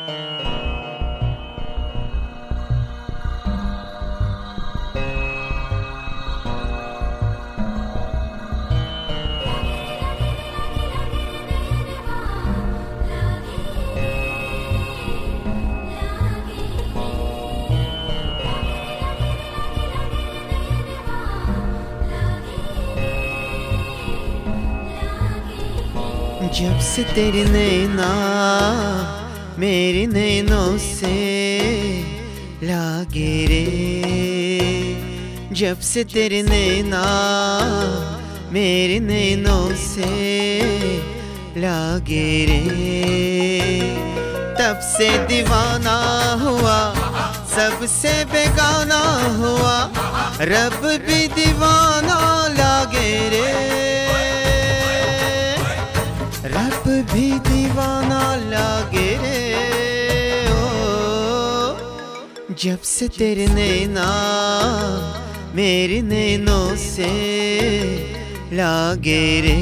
जब से तेरे नैना मेरे नैनों से लागे रे, जब से तेरे नैना मेरे नैनों से लागे रे, तब से दीवाना हुआ, सबसे बेगाना हुआ, रब भी दीवाना लागे रे, रब भी दीवाना लागे रे। ओ जब से तेरे नैना मेरे नैनों से लागे रे,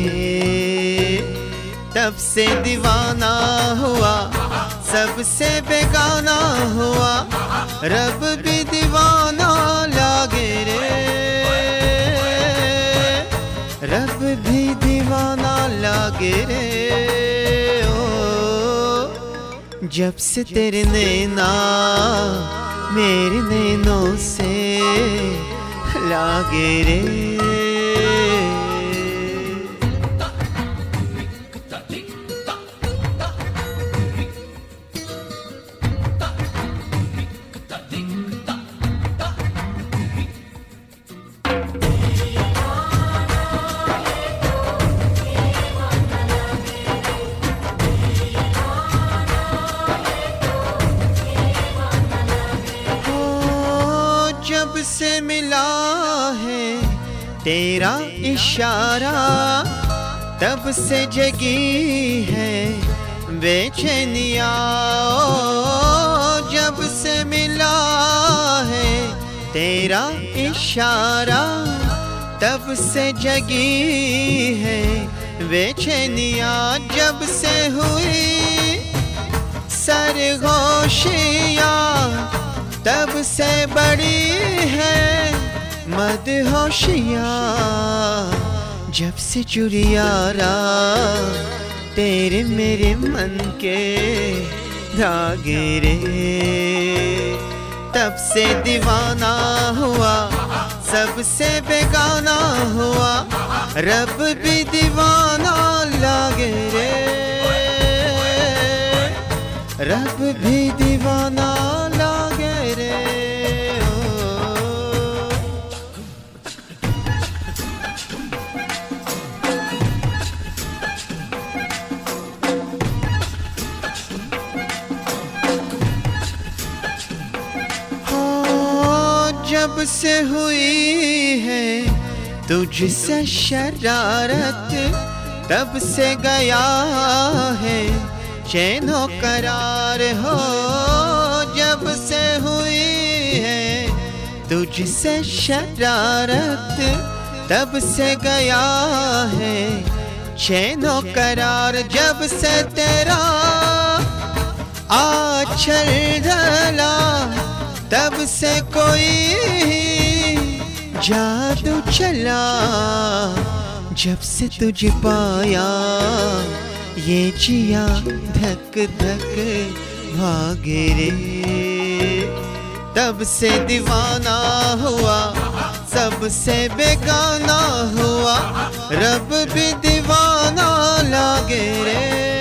तब से दीवाना हुआ, सबसे बेगाना हुआ, रब भी दीवाना लागे रे, रब भी दीवाना लागे रे। ओ जब से तेरे नैना मेरे नैनों से लागे रे। जब से मिला है तेरा इशारा, तब से जगी है बेचैनिया। जब से मिला है तेरा इशारा, तब से जगी है बेचैनिया। जब से हुई सरगोशियाँ, तब से बड़ी है मदहोशियाँ। जब से जुड़ी यारा तेरे मेरे मन के धागे रे, तब से दीवाना हुआ, सबसे बेगाना हुआ, रब भी दीवाना लागे रे, रब भी दीवाना लागे रे। जब से हुई है तुझसे शरारत, तब से गया है चैनो करार हो। जब से हुई है तुझसे शरारत, तब से गया है चैनो करार। जब से तेरा आँचल ढला, तब से कोई जादू चला। जब से तुझे पाया ये जिया धक धक भागे रे, तब से दीवाना हुआ, सबसे बेगाना हुआ, रब भी दीवाना लागे रे,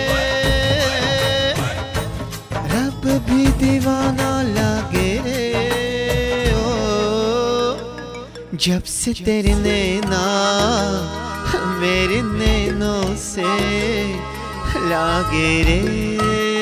रब भी दीवाना लागे रे। ओ जब से तेरे नैना मेरे नैनों से लागे रे।